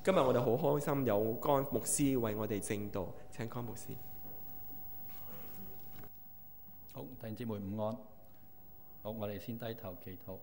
今日我哋好開心有江牧師為我哋證道，請江牧師。 好，弟兄姊妹午安。好，我哋先低頭祈禱。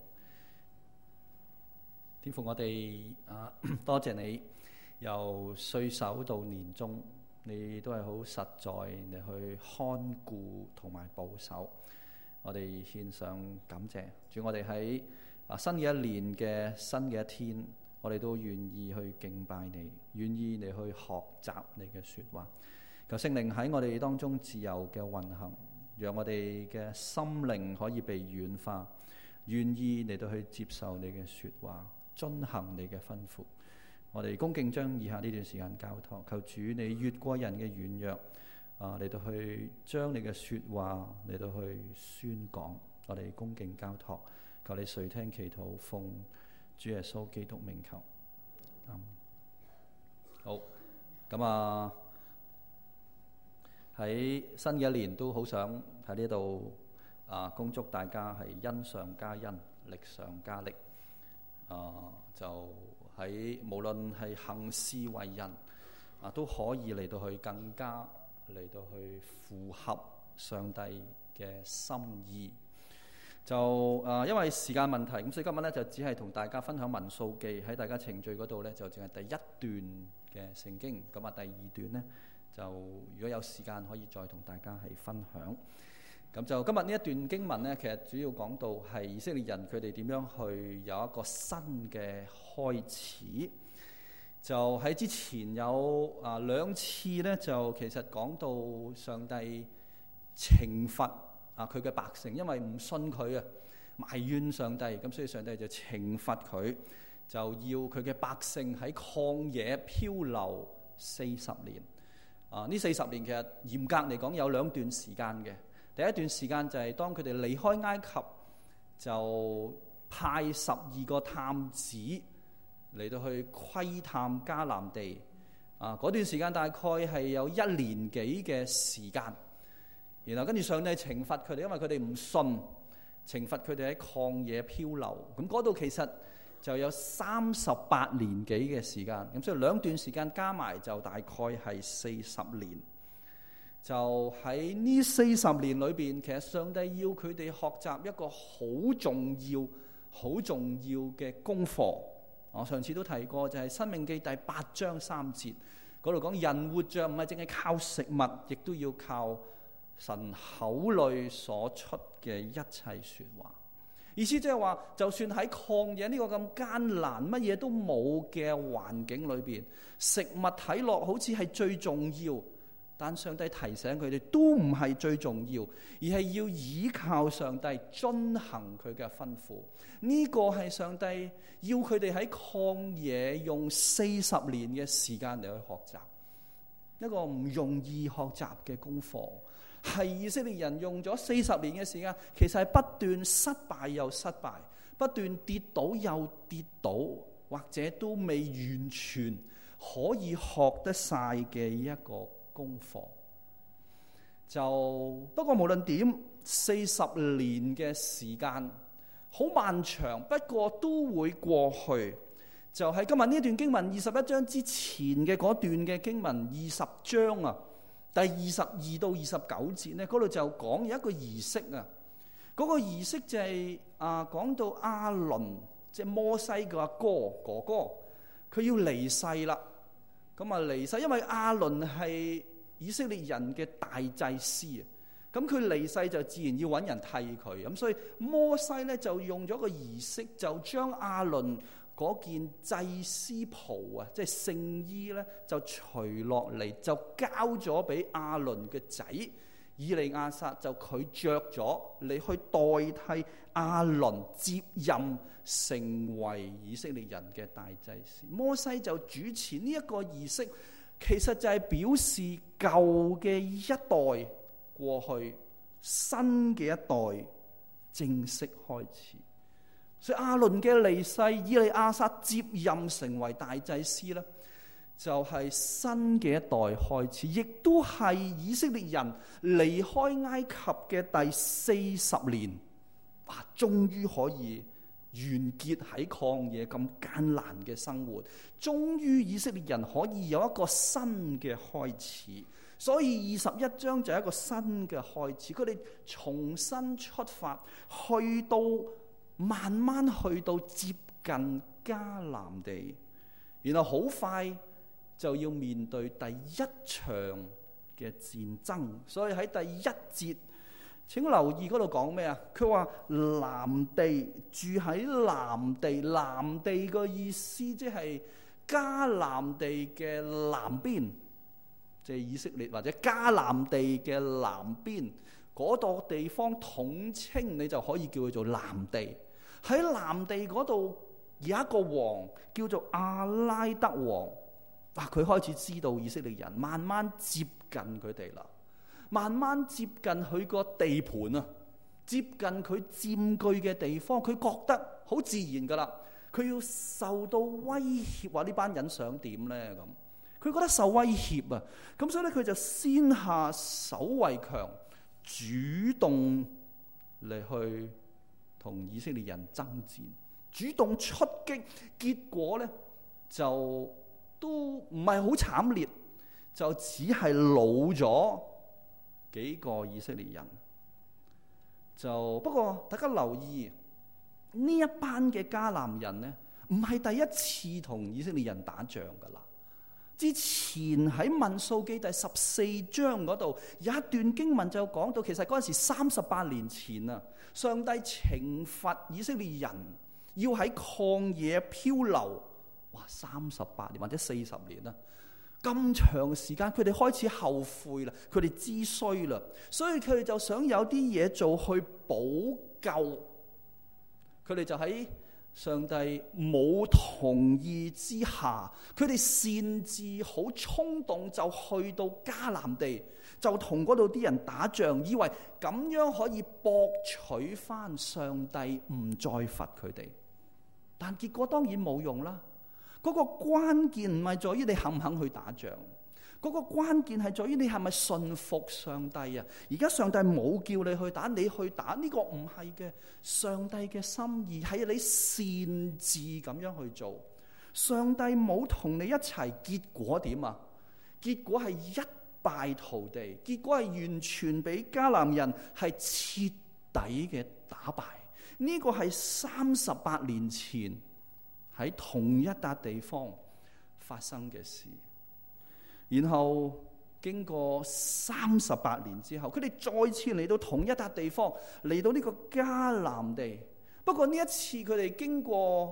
天父，我哋多謝你，由歲首到年終，你都係好實在你去看顧同埋保守。我哋獻上感謝，主，我哋喺新嘅一年嘅新嘅一天，我哋都願意去敬拜你，願意你去學習你嘅說話。求聖靈喺我哋當中自由嘅運行，讓我哋嘅心靈可以被軟化，願意嚟到去接受你嘅說話，遵行你嘅吩咐。我哋恭敬將以下呢段時間交託，求主你越過人嘅軟弱，嚟到去將你嘅說話嚟到去宣講。我哋恭敬交託，求你垂聽祈禱，奉主耶穌基督名求。好，咁喺新嘅一年都好想喺呢度恭祝大家係恩上加恩，力上加力。就喺無論係行事為人都可以嚟到去更加嚟到去符合上帝嘅心意。就因為時間問題，咁所以今日咧就只係同大家分享民數記，喺大家程序嗰度咧就淨係第一段嘅聖經。咁第二段咧就如果有時間可以再同大家係分享。咁就今日呢一段經文咧，其實主要講到係以色列人佢哋點樣去有一個新嘅開始。就喺之前有兩次咧，就其實講到上帝懲罰佢嘅百姓，因為唔信佢啊，埋怨上帝，咁所以上帝就懲罰佢，就要佢嘅百姓喺曠野漂流40年。呢40年其實嚴格嚟講有兩段時間嘅。第一段時間就係當佢哋離開埃及，就派12個探子嚟到去窺探迦南地。嗰段時間大概係有1年幾嘅時間。然後跟住上帝懲罰佢哋，因為佢哋唔信，懲罰佢哋喺曠野漂流。咁嗰度其實就有38年幾嘅時間。咁所以兩段時間加埋就大概係40年。就喺呢40年裏邊，其實上帝要佢哋學習一個好重要、好重要嘅功課。我上次都提過，就係《申命記》第8章3節嗰度講，人活着唔係淨係靠食物，亦都要靠神口裏所出嘅一切說話。意思即係話，就算喺曠野呢個咁艱難、乜嘢都冇嘅環境裏邊，食物睇落好似係最重要。但上帝提醒佢哋都唔係最重要，而係要依靠上帝遵行佢嘅吩咐。呢個係上帝要佢哋喺曠野用40年嘅時間嚟去學習，一個唔容易學習嘅功課。係以色列人用咗40年嘅時間，其實係不斷失敗又失敗，不斷跌倒又跌倒，或者都未完全可以學得晒嘅一個功課。就不過無論點，40年嘅時間好漫長，不過都會過去。就喺今日呢段經文21章之前嘅嗰段嘅經文20章第22到29節咧，嗰度就講有一個儀式嗰個儀式就係講到亞倫，即係摩西嘅阿哥哥，佢要離世啦。咁離世，因為亞倫係以色列人嘅大祭司咁佢離世就自然要揾人替佢。咁所以摩西咧就用咗個儀式，就將亞倫嗰件祭司袍即係聖衣咧，就除落嚟，就交咗俾亞倫嘅仔以利亞撒，就佢着咗嚟去代替亞倫接任成為以色列人嘅大祭司。摩西就主持呢一個儀式，其實就係表示舊嘅一代過去，新嘅一代正式開始。所以亞倫嘅離世，以利亞撒接任成為大祭司咧，就係新嘅一代開始，亦都係以色列人離開埃及嘅第40年，終於可以完結喺曠野咁艱難嘅生活，終於以色列人可以有一個新嘅開始。所以21章就係一個新嘅開始，佢哋重新出發，慢慢去到接近迦南地，然後好快就要面對第一場嘅戰爭。所以喺第1節，請留意嗰度講咩啊？佢話南地，住喺南地，南地嘅意思即係迦南地嘅南邊，即係以色列或者迦南地嘅南邊嗰度地方統稱，你就可以叫佢做南地。喺南地嗰度有一個王叫做亞拉德王，佢開始知道以色列人，慢慢接近佢哋啦，慢慢接近佢個地盤啊，接近佢佔據嘅地方，佢覺得好自然噶啦，佢要受到威脅，話呢班人想點呢？咁佢覺得受威脅啊，咁所以咧佢就先下手為強，主動嚟去同以色列人爭戰，主動出擊，結果咧就都唔係好慘烈，就只係老咗幾個以色列人。不過大家留意呢一班嘅迦南人呢，唔係第一次同以色列人打仗噶啦。之前喺民數記第14章嗰度有一段經文就講到，其實嗰陣時38年前啊，上帝懲罰以色列人要喺曠野漂流，哇，38年或者40年啦，咁長時間，佢哋開始後悔啦，佢哋知衰啦，所以佢哋就想有啲嘢做去補救，佢哋就喺上帝冇同意之下，佢哋擅自好衝動就去到迦南地，就同嗰度啲人打仗，以為咁樣可以博取翻上帝唔再罰佢哋。但結果當然冇用啦。嗰個關鍵唔係在於你肯唔肯去打仗，嗰個關鍵係在於你係咪信服上帝啊？而家上帝冇叫你去打，你去打呢個唔係嘅上帝嘅心意，係你擅自咁樣去做。上帝冇同你一齊，結果點啊？結果係一敗塗地，結果係完全俾迦南人係徹底嘅打敗。呢個係38年前喺同一笪地方發生嘅事，然後經過38年之後，佢哋再次嚟到同一笪地方，嚟到呢個迦南地。不過呢一次佢哋經過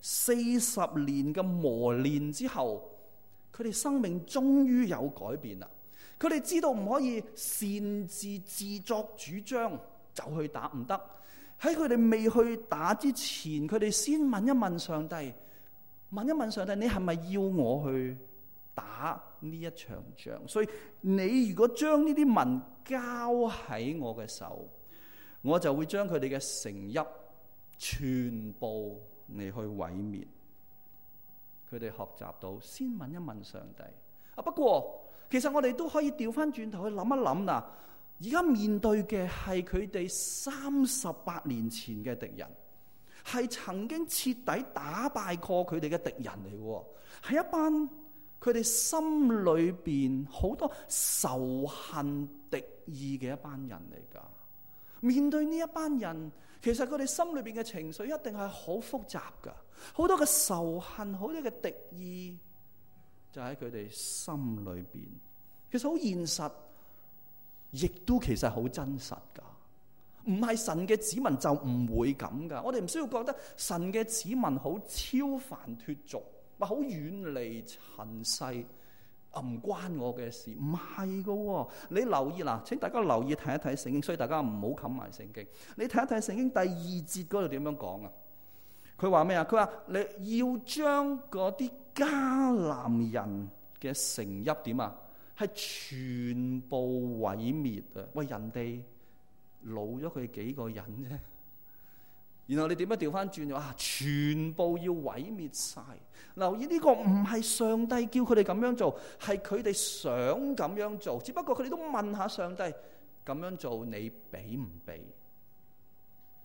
40年嘅磨練之後，佢哋生命終於有改變啦。佢哋知道唔可以擅自自作主張就去打，唔得。喺佢哋未去打之前，佢哋先問一問上帝，你係咪要我去打呢一場仗？所以你如果將呢啲民交喺我嘅手，我就會將佢哋嘅城邑全部嚟去毀滅。佢哋學習到先問一問上帝。不過其實我哋都可以調翻轉頭去諗一諗啦。而家面對嘅係佢哋38年前嘅敵人，係曾經徹底打敗過佢哋嘅敵人嚟嘅，係一班佢哋心裏邊好多仇恨敵意嘅一班人嚟噶。面對呢一班人，其實佢哋心裏邊嘅情緒一定係好複雜噶，好多嘅仇恨，好多嘅敵意就喺佢哋心裏邊。其實好現實，亦都其實好真實噶，唔係神嘅子民就唔會咁噶。我哋唔需要覺得神嘅子民好超凡脫俗，或好遠離塵世，唔關我嘅事，唔係噶。你留意啦，請大家留意睇一睇聖經，所以大家唔好冚埋聖經。你睇一睇聖經第2節嗰度點樣講啊？佢話咩啊？佢話你要將嗰啲迦南人嘅城邑點啊？係全部毀滅啊！喂，人哋老咗佢幾個人啫，然後你點樣調翻轉啊？全部要毀滅晒。留意呢個唔係上帝叫佢哋咁樣做，係佢哋想咁樣做。只不過佢哋都問下上帝，咁樣做你俾唔俾？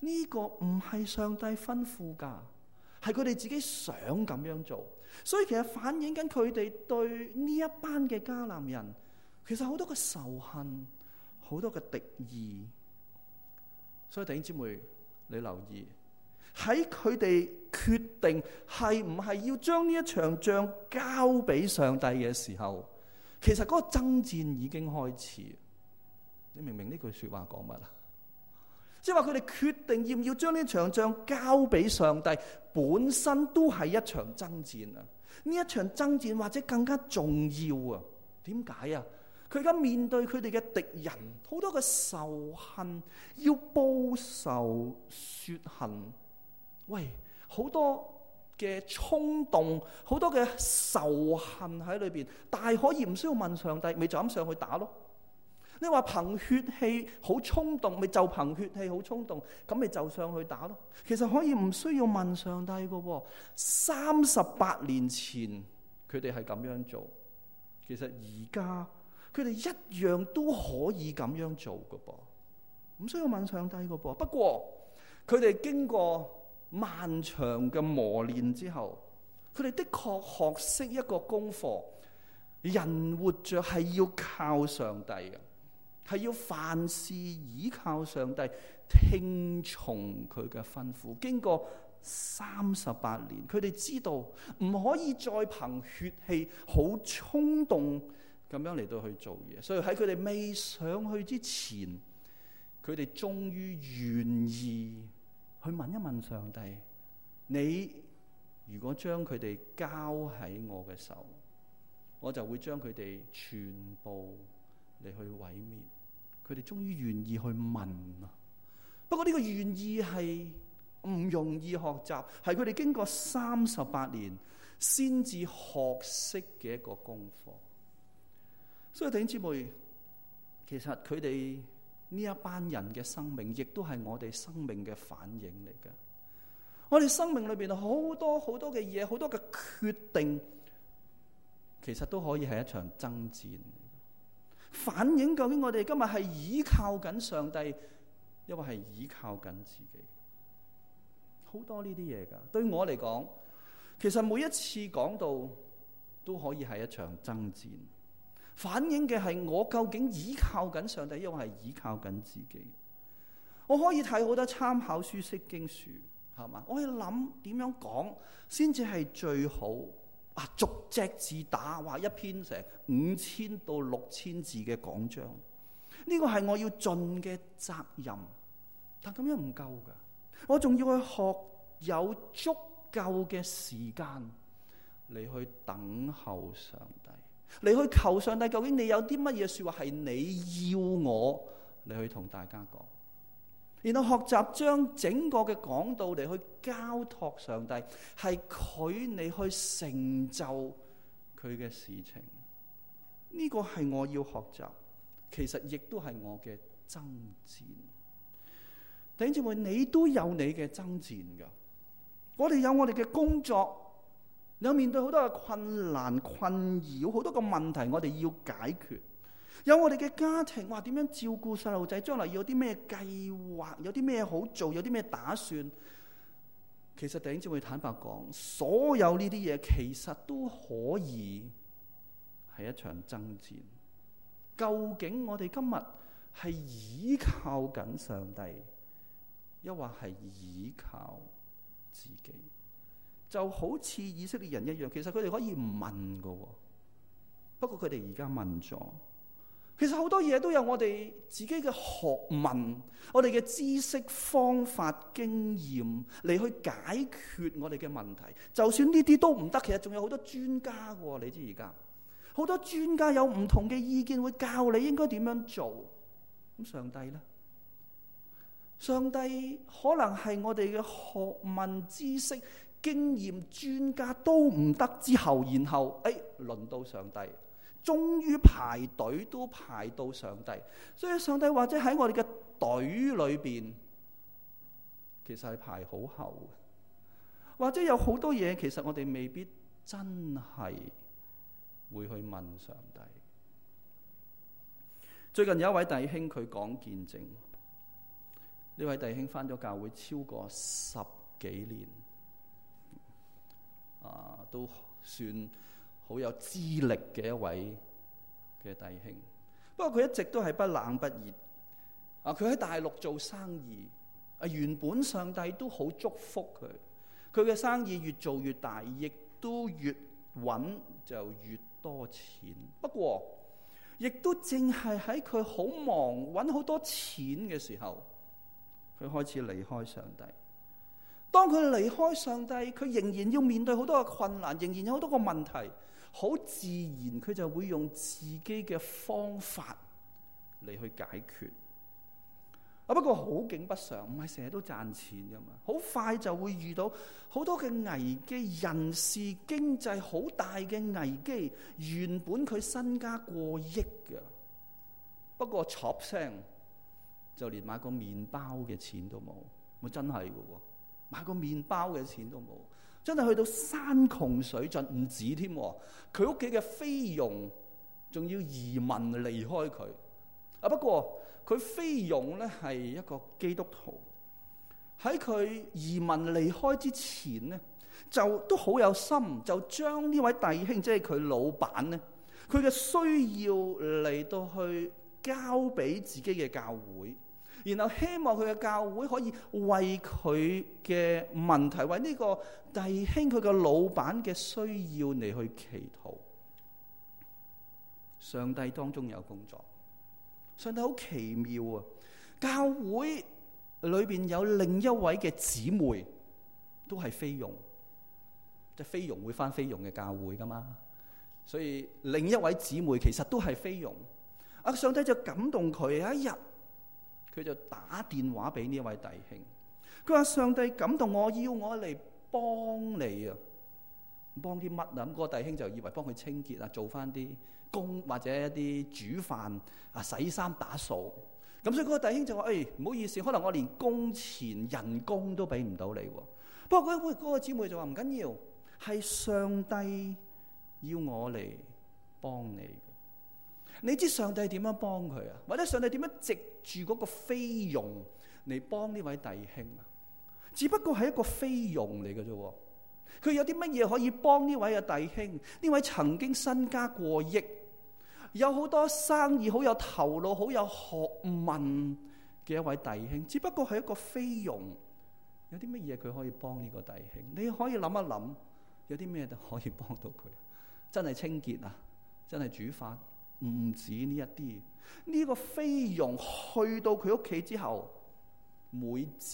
呢個唔係上帝吩咐㗎，係佢哋自己想咁樣做。所以其實反映緊佢哋對呢一班嘅迦南人，其實好多嘅仇恨，好多嘅敵意。所以弟兄姊妹，你留意喺佢哋決定係唔係要將呢一場仗交俾上帝嘅時候，其實嗰個爭戰已經開始。你明唔明呢句說話講乜啊？即係話佢哋決定要唔要將呢場仗交俾上帝，本身都係一場爭戰啊！呢一場爭戰或者更加重要啊？點解啊？佢而家面對佢哋嘅敵人，好多嘅仇恨，要報仇雪恨。喂，好多嘅衝動，好多嘅仇恨喺裏邊，但係可以唔需要問上帝，咪就咁上去打咯。你話憑血氣好衝動，咪就憑血氣好衝動，咁咪就上去打咯。其實可以唔需要問上帝噶。38年前佢哋係咁樣做，其實而家佢哋一樣都可以咁樣做噶噃，唔需要問上帝噶噃。不過佢哋經過漫長嘅磨練之後，佢哋的確學識一個功課，人活着係要靠上帝嘅。係要凡事倚靠上帝，聽從佢嘅吩咐。經過38年，佢哋知道唔可以再憑血氣好衝動咁樣嚟到去做嘢。所以喺佢哋未上去之前，佢哋終於願意去問一問上帝：你如果將佢哋交喺我嘅手，我就會將佢哋全部嚟去毀滅。佢哋終於願意去問啊！不過呢個願意係唔容易學習，係佢哋經過38年先至學識嘅一個功課。所以弟兄姊妹，其實佢哋呢一班人嘅生命，亦都係我哋生命嘅反映嚟嘅。我哋生命裏邊好多好多嘅嘢，好多嘅決定，其實都可以係一場爭戰。反映究竟我哋今日係依靠緊上帝，抑或係依靠緊自己？好多呢啲嘢噶。對我嚟講，其實每一次講到都可以係一場爭戰，反映嘅係我究竟依靠緊上帝，抑或係依靠緊自己？我可以睇好多參考書、釋經書，係嘛？我可以諗點樣講先至係最好。逐隻字打，話一篇成5000到6000字嘅講章，呢個係我要盡嘅責任。但咁樣唔夠噶，我仲要去學有足夠嘅時間嚟去等候上帝，嚟去求上帝究竟你有啲乜嘢說話係你要我嚟去同大家講。然後學習將整個嘅講道嚟去交託上帝，係佢嚟去成就佢嘅事情。呢個係我要學習，其實亦都係我嘅爭戰。弟兄姊妹，你都有你嘅爭戰噶。我哋有我哋嘅工作，有面對好多嘅困難、困擾，好多個問題，我哋要解決。有我哋嘅家庭，話點樣照顧細路仔，將來有啲咩計劃，有啲咩好做，有啲咩打算。其實弟兄姊妹坦白講，所有呢啲嘢其實都可以係一場爭戰。究竟我哋今日係依靠緊上帝，抑或係依靠自己？就好似以色列人一樣，其實佢哋可以唔問噶，不過佢哋而家問咗。其實好多嘢都有我哋自己嘅學問，我哋嘅知識、方法、經驗嚟去解決我哋嘅問題。就算呢啲都唔得，其實仲有好多專家嘅。你知而家好多專家有唔同嘅意見，會教你應該點樣做。咁上帝呢？上帝可能係我哋嘅學問、知識、經驗、專家都唔得之後，然後輪到上帝。終於排隊都排到上帝，所以上帝或者喺我哋嘅隊裏邊，其實係排好後嘅，或者有好多嘢，其實我哋未必真係會去問上帝。最近有一位弟兄佢講見證， 呢位弟兄返咗教會超過10幾年，都算好有資歷嘅一位嘅弟兄。不過佢一直都係不冷不熱。佢喺大陸做生意，原本上帝都好祝福佢，佢嘅生意越做越大，亦都越穩就越多錢。不過，亦都正係喺佢好忙揾好多錢嘅時候，佢開始離開上帝。當佢離開上帝，佢仍然要面對好多嘅困難，仍然有好多個問題，好自然佢就會用自己嘅方法嚟去解決。不過好景不常，唔係成日都賺錢噶嘛，好快就會遇到好多嘅危機，人事經濟好大嘅危機。原本佢身家過億嘅，不過唰聲就連買個麵包嘅錢都冇。我真係嘅喎，買個麵包嘅錢都冇，真係去到山窮水盡，唔止添。佢屋企嘅菲傭仲要移民離開佢。不過佢菲傭咧係一個基督徒，喺佢移民離開之前咧，就都好有心，就將呢位弟兄，即係佢老闆咧，佢嘅需要嚟到去交俾自己嘅教會，然後希望佢嘅教會可以為佢嘅問題，為呢個弟兄佢嘅老闆嘅需要嚟去祈禱。上帝當中有工作。上帝好奇妙啊！教會裏邊有另一位嘅姊妹，都係菲傭，即係菲傭會返菲傭嘅教會噶嘛，所以另一位姊妹其實都係菲傭。上帝就感動佢，有一日佢就打電話俾呢位弟兄，佢話：上帝感動我，要我嚟幫你啊！幫啲乜啊？咁個弟兄就以為幫佢清潔啊，做翻啲工或者一啲煮飯啊、洗衫打掃。咁所以嗰個弟兄就話：唔好意思，可能我連工錢人工都俾唔到你。不過嗰個姊妹就話：唔緊要，係上帝要我嚟幫你。你知上帝點樣幫佢啊？或者上帝點樣藉住嗰個菲傭嚟幫呢位弟兄啊？只不過係一個菲傭嚟嘅啫。佢有啲乜嘢可以幫呢位嘅弟兄？呢位曾經身家過億，有好多生意，好有頭腦，好有學問嘅一位弟兄，只不過係一個菲傭。有啲乜嘢佢可以幫呢個弟兄？你可以諗一諗，有啲咩可以幫到佢？真係清潔啊，真係煮飯，唔止呢一啲。呢個菲傭去到佢屋企之後，每朝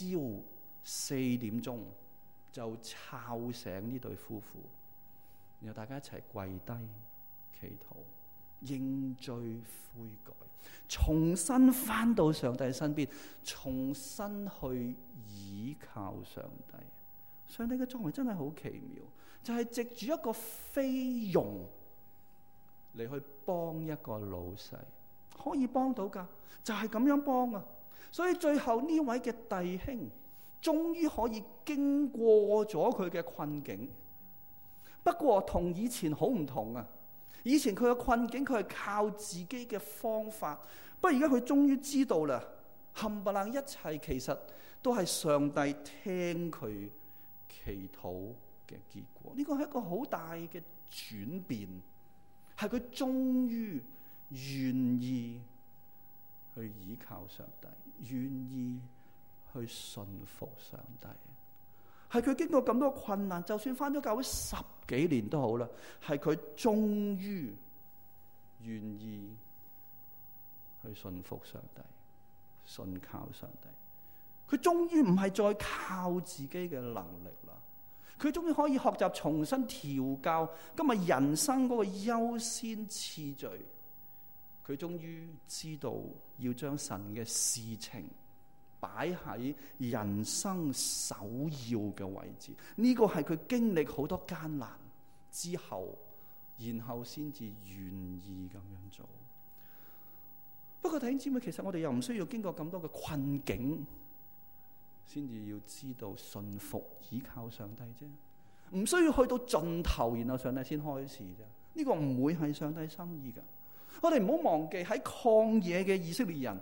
4點鐘就吵醒呢對夫婦，然後大家一齊跪低祈禱，認罪悔改，重新返到上帝身邊，重新去倚靠上帝。上帝嘅作為真係好奇妙，就係藉住一個菲傭嚟去幫一個老細，可以幫到㗎，就係咁樣幫啊！所以最後呢位嘅弟兄終於可以經過咗佢嘅困境，不過同以前好唔同啊！以前佢嘅困境佢係靠自己嘅方法，不過而家佢終於知道啦，冚唪唥一切其實都係上帝聽佢祈禱嘅結果。呢個係一個好大嘅轉變，係佢終於願意去依靠上帝，願意去信服上帝。係佢經過咁多困難，就算返咗教會10幾年都好啦，係佢終於願意去信服上帝，信靠上帝。佢終於唔係再靠自己嘅能力啦，佢終於可以學習重新調教今日人生嗰個優先次序。佢終於知道要將神嘅事情擺喺人生首要嘅位置，呢個係佢經歷好多艱難之後，然後先至願意咁樣做。不過弟兄姊妹，其實我哋又唔需要經過咁多嘅困境，先至要知道信服倚靠上帝啫。唔需要去到盡頭，然後上帝先開始啫。呢個唔會係上帝心意噶。我哋唔好忘記喺曠野嘅以色列人，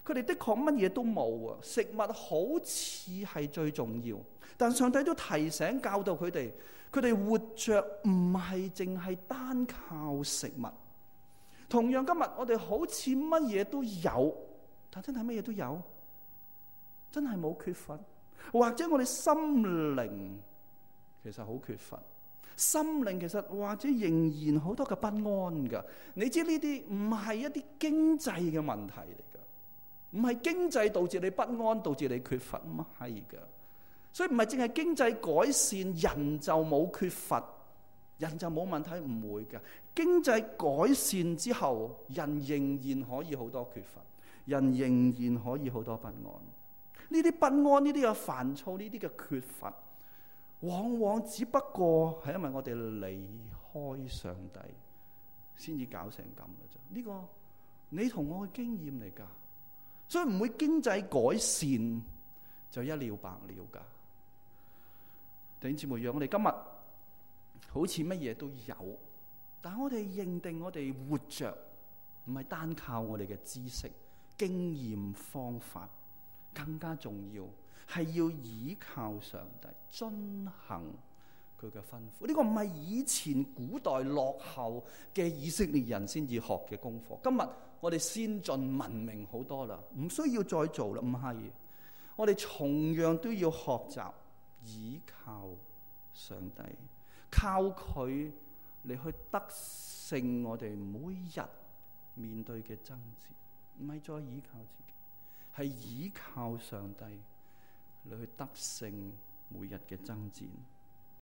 佢哋的確乜嘢都冇啊，食物好似係最重要，但上帝都提醒教導佢哋活着唔係淨係單靠食物。同樣今日我哋好似乜嘢都有，但真係乜嘢都有，真係冇缺乏，或者我哋心靈其實好缺乏，心靈其實或者仍然好多嘅不安噶。你知呢啲唔係一啲經濟嘅問題嚟噶，唔係經濟導致你不安，導致你缺乏，唔係噶。所以唔係淨係經濟改善，人就冇缺乏，人就冇問題，唔會噶。經濟改善之後，人仍然可以好多缺乏，人仍然可以好多不安。呢啲不安，呢啲嘅煩躁，呢啲嘅缺乏，往往只不過係因為我哋離開上帝，先至搞成咁嘅啫。呢個你同我嘅經驗嚟噶，所以唔會經濟改善就一了百了噶。弟兄姊妹，讓我哋今日好似乜嘢都有，但係我哋認定我哋活着唔係單靠我哋嘅知識、經驗、方法，更加重要係要依靠上帝，遵行佢嘅吩咐。呢個唔係以前古代落後嘅以色列人先至學嘅功課。今日我哋先進文明好多啦，唔需要再做啦。唔係，我哋同樣都要學習依靠上帝，靠佢嚟去得勝我哋每日面對嘅爭戰，唔係再依靠自己，係依靠上帝嚟去得勝每日嘅爭戰。